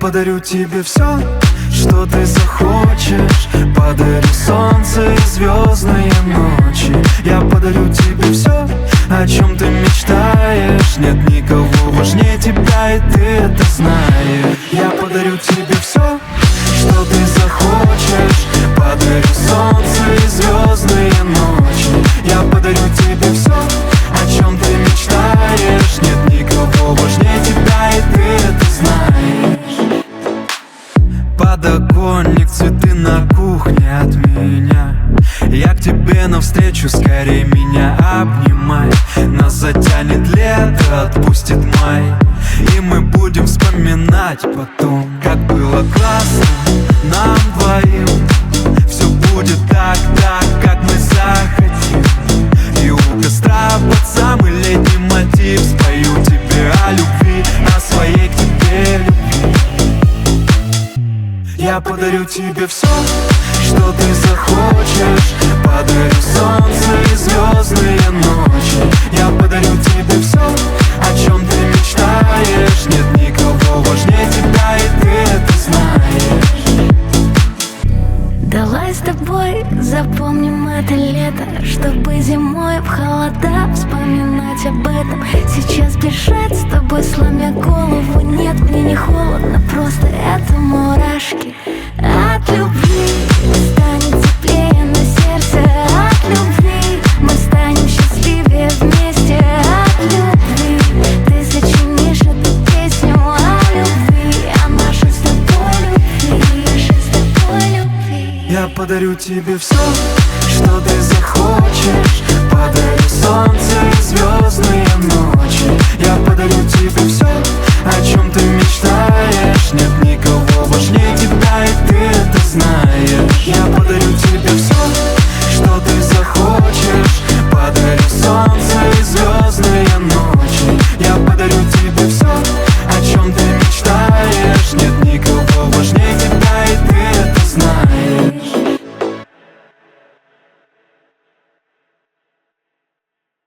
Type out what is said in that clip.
подарю тебе все, что ты захочешь. Подарю солнце и звездные ночи. Я подарю тебе все, о чем ты мечтаешь. Нет никого важнее тебя, и ты это знаешь. Я подарю тебе все, что ты захочешь. Подарю солнце и звездные ночи. Я подарю тебе все, о чем ты мечтаешь. Нет никого важнее тебя, и ты это знаешь. Подоконник, цветы на кухне от меня. Я к тебе навстречу, скорее меня обнимай. Нас затянет лето, отпустит май, и мы будем вспоминать потом, как было классно нам двоим. Все будет так, как мы захотим. И у костра под самый летний мотив спою тебе о любви, о своей к тебе любви. Я подарю тебе все, что ты захочешь. Подарю солнце и звездные ночи. Я подарю тебе все, о чем ты мечтаешь. Нет никого важнее тебя, и ты это знаешь. Давай с тобой запомним это лето, чтобы зимой в холода вспоминать об этом. Сейчас бежать с тобой, сломя голову. Нет, мне не холодно, просто это мурашки от любви. Станет теплее на сердце от любви. Мы станем счастливее вместе от любви. Ты сочинишь эту песню о любви, о нашей с тобой любви, нашей с тобой любви. Я подарю тебе все, что ты захочешь. Подарю солнце и звезды